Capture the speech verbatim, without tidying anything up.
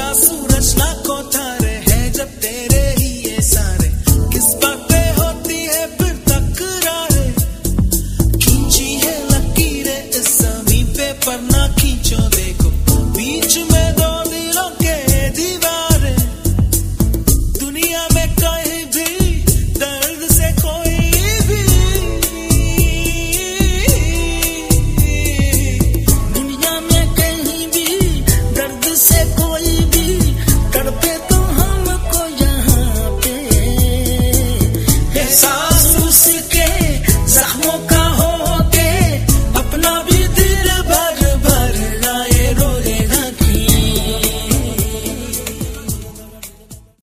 सूरज लाखों तारे हैं जब तेरे ही ये सारे किस बात पे होती है फिर तकरारें खींची है लकीरें इस ज़मीं पे पर ना खींचो देखो बीच में दो दिलों के दीवारें दुनिया में कहीं भी दर्द से कोई भी दुनिया में कहीं भी दर्द से कोई भी तड़पे तो हमको यहाँ पे एहसास